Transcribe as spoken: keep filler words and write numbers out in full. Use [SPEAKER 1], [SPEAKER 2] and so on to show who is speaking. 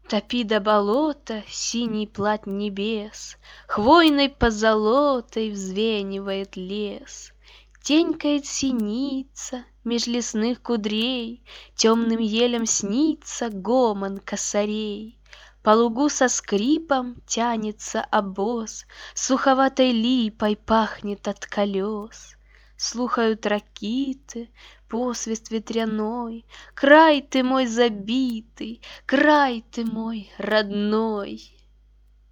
[SPEAKER 1] Топи до болота синий плат небес, Хвойной позолотой взвенивает лес. Тенькает синица меж лесных кудрей, Темным елям снится гомон косарей. По лугу со скрипом тянется обоз, Суховатой липой пахнет от колес. Слухают ракиты, посвист ветряной. Край ты мой забитый, край ты мой родной.